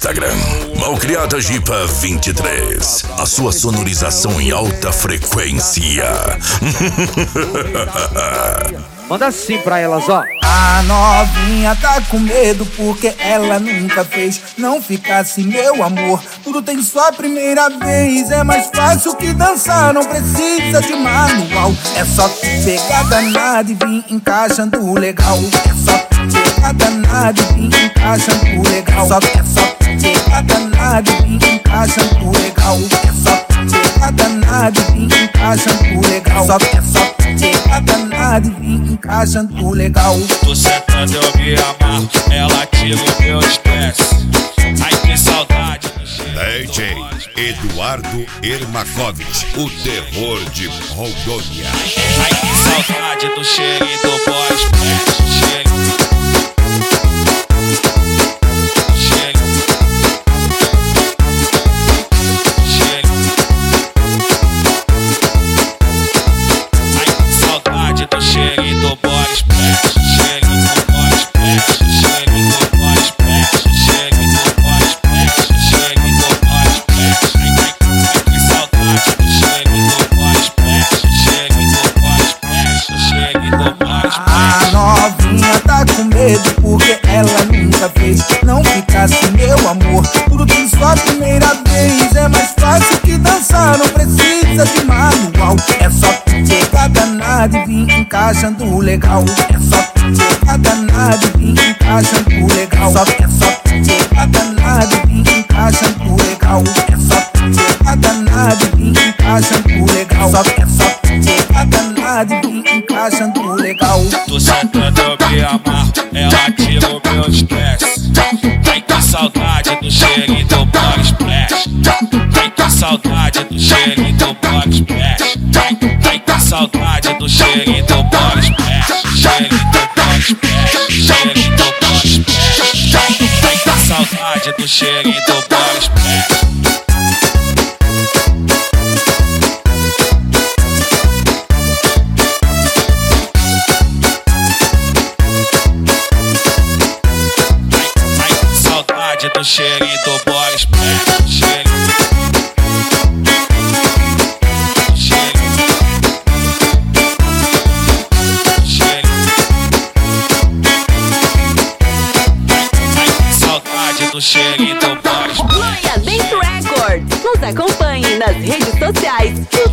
Instagram. Malcriada Jipa 23. A sua sonorização em alta frequência. Manda assim pra elas, ó. A novinha tá com medo porque ela nunca fez. Não ficasse meu amor, tudo tem sua primeira vez. É mais fácil que dançar, não precisa de manual. É só tu pegar danado e vir encaixando legal. É só tu pegar danado e vir encaixando legal. É só tu pegar danado e vir encaixando legal. É só tu pegar danado e vir encaixando legal. É só tu pegar danado e vir encaixando legal. Tô sentando, eu me amarro, ela ativa o meu estresse. Ai que saudade. DJ Eduardo Ermakovich, o terror de Rondônia. Ai que saudade do cheirinho do boy splash. A novinha tá com medo porque ela nunca fez. Não ficasse meu amor, tudo tem sua primeira vez. É mais fácil que dançar, não precisa de manual. É só tu pegar danado e vir encaixando legal. É só tu pegar danado e vir encaixando legal. É só tu pegar danado e vir encaixando legal. É só tu pegar danado e vir encaixando legal. É só tu pegar danado e vir encaixando legal. Tô sentando, eu me amarro, ela tira o meu estresse. Ai que saudade do cheirinho do boy splash. Ai que saudade do cheirinho do boy splash. Ai que saudade do cheirinho do boy splash. Cheirinho do boy splash. Cheirinho do boy splash. Ai que saudade do cheirinho do boy splash. Do cheirinho do boy splash. Saudade do cheirinho do boy splash. Loiamento Records. Nos acompanhe nas redes sociais.